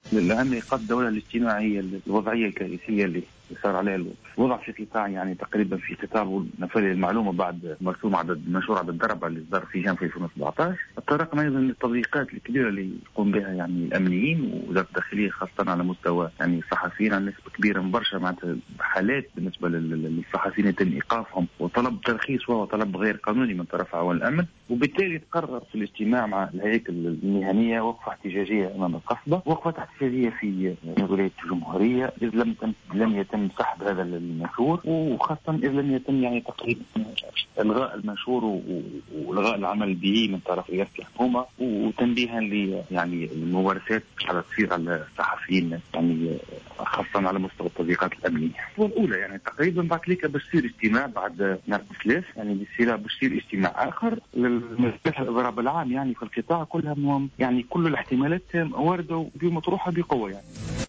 لأن إيقاف الدولة الاجتماعية الوضعية الكارثية اللي صار عليها الوضع في قطاع، يعني تقريبا في قطاع نفل المعلومة بعد مرسوم مشروع عدد الضرب اللي صدر في جانفي 2017. تطرقنا أيضا للتضييقات الكبيرة اللي يقوم بها يعني الأمنيين ووزارة الداخلية، خاصة على مستوى يعني الصحفيين، عن نسبة كبيرة برشا معناتها حالات بالنسبة للصحفيين يتم إيقافهم وطلب ترخيص وهو طلب غير قانوني من طرف عوان الأمن. وبالتالي تقرر في الاجتماع مع الهيئة المهنية وقفة احتجاجية أمام القصبة، وقفة احتجاجية في ولاية الجمهورية إذ لم يتم سحب هذا المنشور، وخاصة إذ لم يتم يعني تقريبا إلغاء المنشور وإلغاء العمل به من طرف رئاسة الحكومة، وتنبيها يعني الممارسات على تصير على الصحفيين، يعني خاصة على مستوى التضييقات الأمنية. والأولى يعني تقريبا بعد ليك بصير اجتماع بعد ثلاث، يعني بصير اجتماع آخر للمجلس الإضراب العام يعني في القطاع كلها، يعني كل الاحتمالات واردة ومطروحة بقوة يعني.